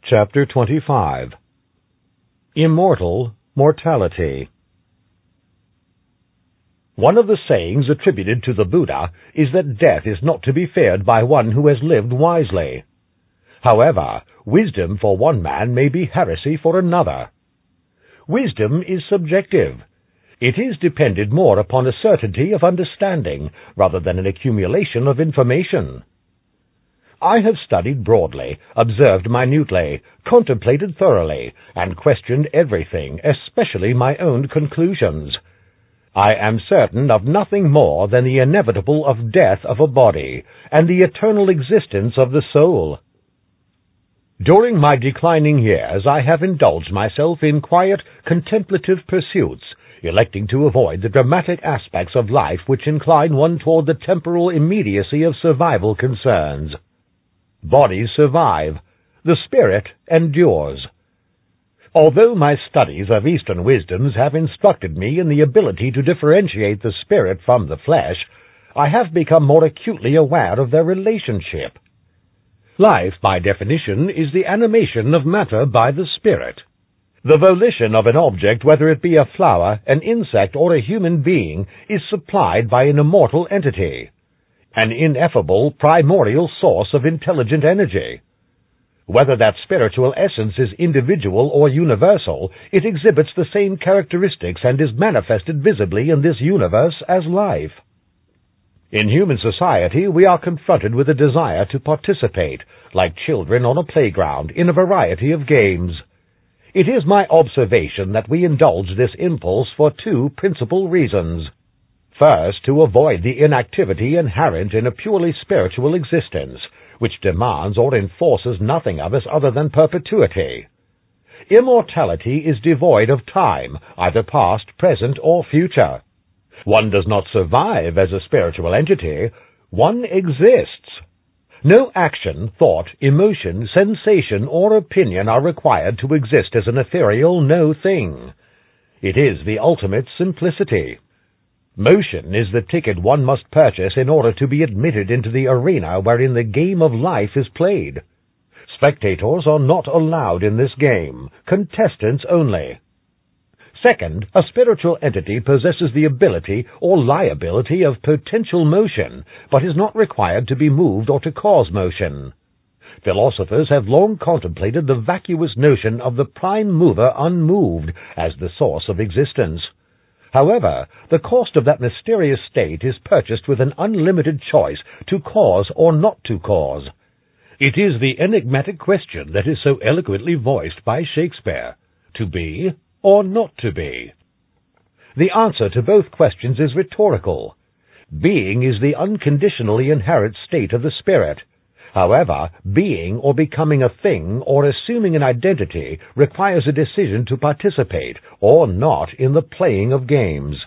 Chapter 25. Immortal Mortality. One of the sayings attributed to the Buddha is that death is not to be feared by one who has lived wisely. However, wisdom for one man may be heresy for another. Wisdom is subjective. It is dependent more upon a certainty of understanding rather than an accumulation of information. I have studied broadly, observed minutely, contemplated thoroughly, and questioned everything, especially my own conclusions. I am certain of nothing more than the inevitable of death of a body, and the eternal existence of the soul. During my declining years I have indulged myself in quiet, contemplative pursuits, electing to avoid the dramatic aspects of life which incline one toward the temporal immediacy of survival concerns. Bodies survive. The spirit endures. Although my studies of Eastern wisdoms have instructed me in the ability to differentiate the spirit from the flesh, I have become more acutely aware of their relationship. Life, by definition, is the animation of matter by the spirit. The volition of an object, whether it be a flower, an insect, or a human being, is supplied by an immortal entity, an ineffable, primordial source of intelligent energy. Whether that spiritual essence is individual or universal, it exhibits the same characteristics and is manifested visibly in this universe as life. In human society, we are confronted with a desire to participate, like children on a playground, in a variety of games. It is my observation that we indulge this impulse for two principal reasons. First, to avoid the inactivity inherent in a purely spiritual existence, which demands or enforces nothing of us other than perpetuity. Immortality is devoid of time, either past, present, or future. One does not survive as a spiritual entity. One exists. No action, thought, emotion, sensation, or opinion are required to exist as an ethereal no thing. It is the ultimate simplicity. Motion is the ticket one must purchase in order to be admitted into the arena wherein the game of life is played. Spectators are not allowed in this game, contestants only. Second, a spiritual entity possesses the ability or liability of potential motion, but is not required to be moved or to cause motion. Philosophers have long contemplated the vacuous notion of the prime mover unmoved as the source of existence. However, the cost of that mysterious state is purchased with an unlimited choice to cause or not to cause. It is the enigmatic question that is so eloquently voiced by Shakespeare: to be or not to be? The answer to both questions is rhetorical. Being is the unconditionally inherent state of the spirit. However, being or becoming a thing or assuming an identity requires a decision to participate or not in the playing of games.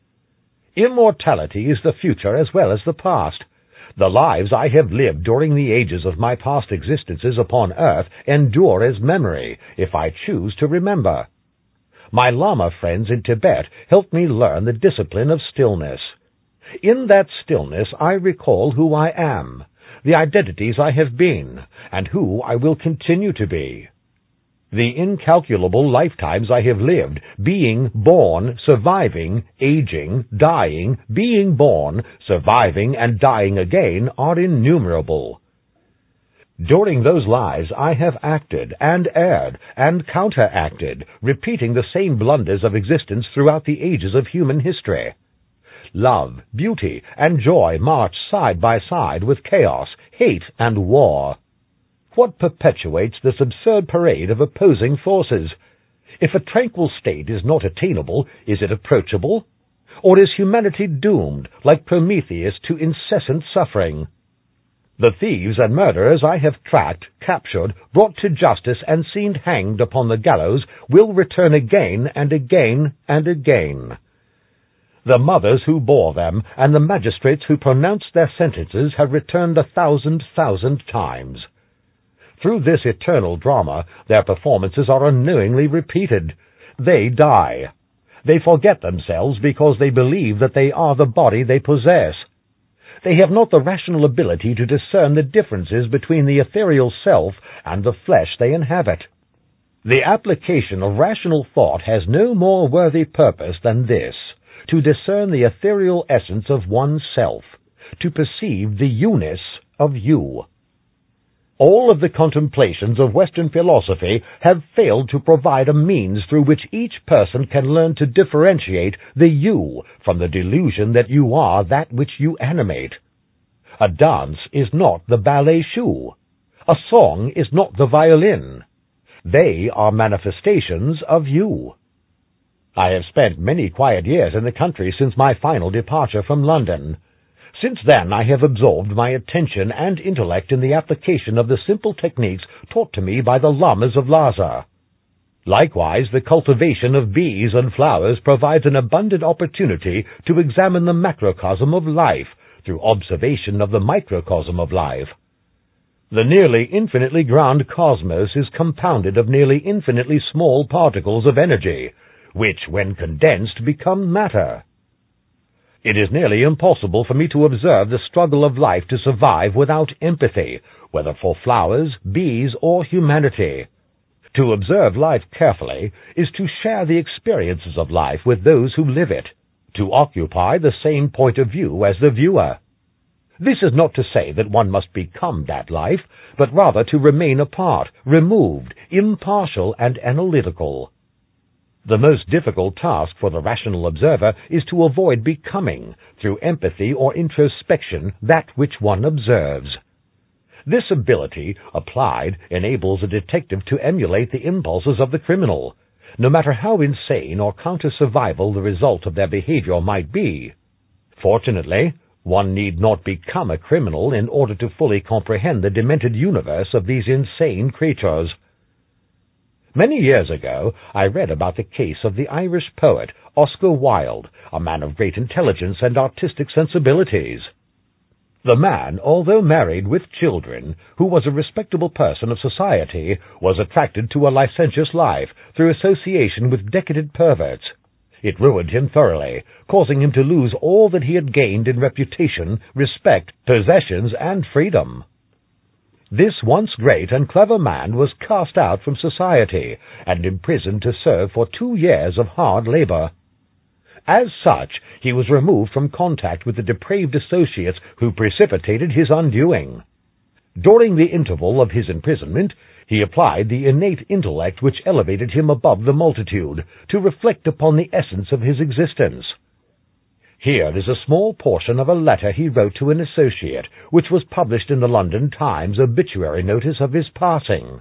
Immortality is the future as well as the past. The lives I have lived during the ages of my past existences upon earth endure as memory, if I choose to remember. My Lama friends in Tibet helped me learn the discipline of stillness. In that stillness I recall who I am, the identities I have been, and who I will continue to be. The incalculable lifetimes I have lived, being born, surviving, aging, dying, being born, surviving, and dying again, are innumerable. During those lives I have acted and erred and counteracted, repeating the same blunders of existence throughout the ages of human history. Love, beauty, and joy march side by side with chaos, hate, and war. What perpetuates this absurd parade of opposing forces? If a tranquil state is not attainable, is it approachable? Or is humanity doomed, like Prometheus, to incessant suffering? The thieves and murderers I have tracked, captured, brought to justice, and seen hanged upon the gallows will return again and again and again. The mothers who bore them and the magistrates who pronounced their sentences have returned 1,000 times. Through this eternal drama, their performances are unknowingly repeated. They die. They forget themselves because they believe that they are the body they possess. they have not the rational ability to discern the differences between the ethereal self and the flesh they inhabit. The application of rational thought has no more worthy purpose than this, to discern the ethereal essence of one's self, to perceive the you-ness of you. All of the contemplations of Western philosophy have failed to provide a means through which each person can learn to differentiate the you from the delusion that you are that which you animate. A dance is not the ballet shoe. A song is not the violin. They are manifestations of you. I have spent many quiet years in the country since my final departure from London. Since then I have absorbed my attention and intellect in the application of the simple techniques taught to me by the lamas of Lhasa. Likewise, the cultivation of bees and flowers provides an abundant opportunity to examine the macrocosm of life through observation of the microcosm of life. The nearly infinitely grand cosmos is compounded of nearly infinitely small particles of energy, which, when condensed, become matter. It is nearly impossible for me to observe the struggle of life to survive without empathy, whether for flowers, bees, or humanity. To observe life carefully is to share the experiences of life with those who live it, to occupy the same point of view as the viewer. This is not to say that one must become that life, but rather to remain apart, removed, impartial, and analytical. The most difficult task for the rational observer is to avoid becoming, through empathy or introspection, that which one observes. This ability, applied, enables a detective to emulate the impulses of the criminal, no matter how insane or counter-survival the result of their behavior might be. Fortunately, one need not become a criminal in order to fully comprehend the demented universe of these insane creatures. Many years ago, I read about the case of the Irish poet Oscar Wilde, a man of great intelligence and artistic sensibilities. The man, although married with children, who was a respectable person of society, was attracted to a licentious life through association with decadent perverts. It ruined him thoroughly, causing him to lose all that he had gained in reputation, respect, possessions, and freedom. This once great and clever man was cast out from society and imprisoned to serve for 2 years of hard labor. As such, he was removed from contact with the depraved associates who precipitated his undoing. During the interval of his imprisonment, he applied the innate intellect which elevated him above the multitude to reflect upon the essence of his existence. Here is a small portion of a letter he wrote to an associate, which was published in the London Times obituary notice of his passing.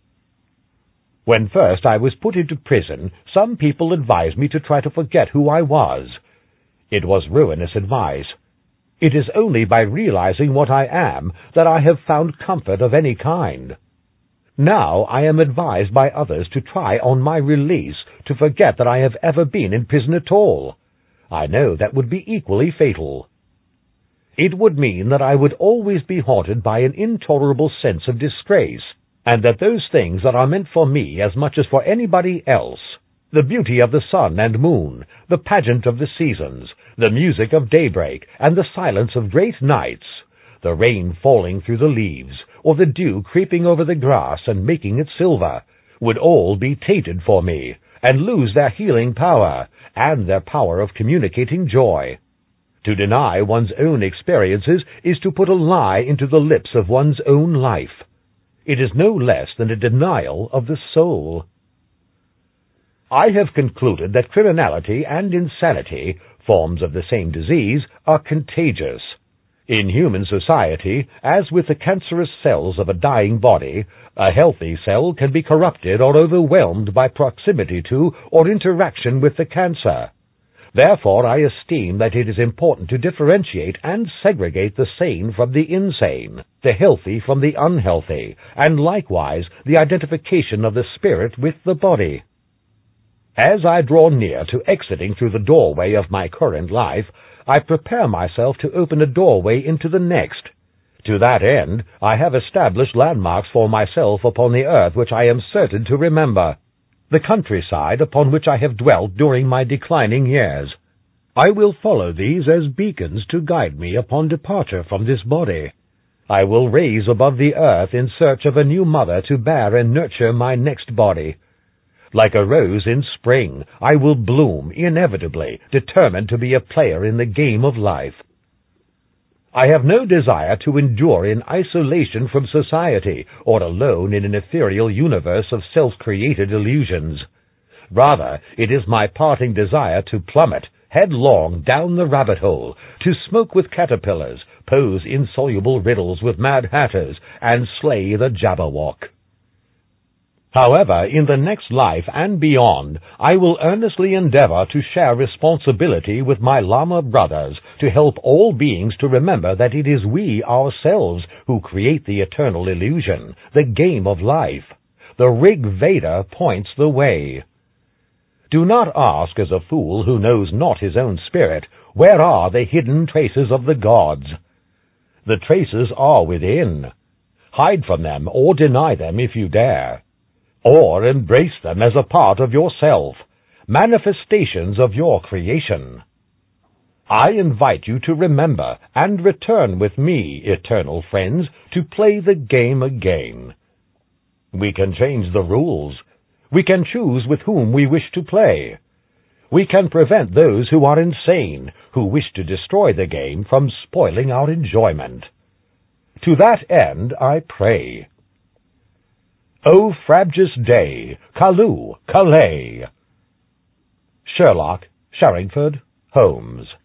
When first I was put into prison, some people advised me to try to forget who I was. It was ruinous advice. It is only by realizing what I am that I have found comfort of any kind. Now I am advised by others to try on my release to forget that I have ever been in prison at all. I know that would be equally fatal. It would mean that I would always be haunted by an intolerable sense of disgrace, and that those things that are meant for me as much as for anybody else, the beauty of the sun and moon, the pageant of the seasons, the music of daybreak, and the silence of great nights, the rain falling through the leaves, or the dew creeping over the grass and making it silver, would all be tainted for me, and lose their healing power, and their power of communicating joy. To deny one's own experiences is to put a lie into the lips of one's own life. It is no less than a denial of the soul. I have concluded that criminality and insanity, forms of the same disease, are contagious. In human society, as with the cancerous cells of a dying body, a healthy cell can be corrupted or overwhelmed by proximity to or interaction with the cancer. Therefore, I esteem that it is important to differentiate and segregate the sane from the insane, the healthy from the unhealthy, and likewise the identification of the spirit with the body. As I draw near to exiting through the doorway of my current life, I prepare myself to open a doorway into the next. To that end, I have established landmarks for myself upon the earth which I am certain to remember, the countryside upon which I have dwelt during my declining years. I will follow these as beacons to guide me upon departure from this body. I will raise above the earth in search of a new mother to bear and nurture my next body. Like a rose in spring, I will bloom inevitably, determined to be a player in the game of life. I have no desire to endure in isolation from society, or alone in an ethereal universe of self-created illusions. Rather, it is my parting desire to plummet headlong down the rabbit hole, to smoke with caterpillars, pose insoluble riddles with mad hatters, and slay the Jabberwock. However, in the next life and beyond, I will earnestly endeavor to share responsibility with my Lama brothers to help all beings to remember that it is we ourselves who create the eternal illusion, the game of life. The Rig Veda points the way. Do not ask as a fool who knows not his own spirit, where are the hidden traces of the gods? The traces are within. Hide from them or deny them if you dare. Or embrace them as a part of yourself, manifestations of your creation. I invite you to remember and return with me, eternal friends, to play the game again. We can change the rules. We can choose with whom we wish to play. We can prevent those who are insane, who wish to destroy the game, from spoiling our enjoyment. To that end I pray. O Frabjous Day, Callooh, Callay. Sherlock Sherringford Holmes.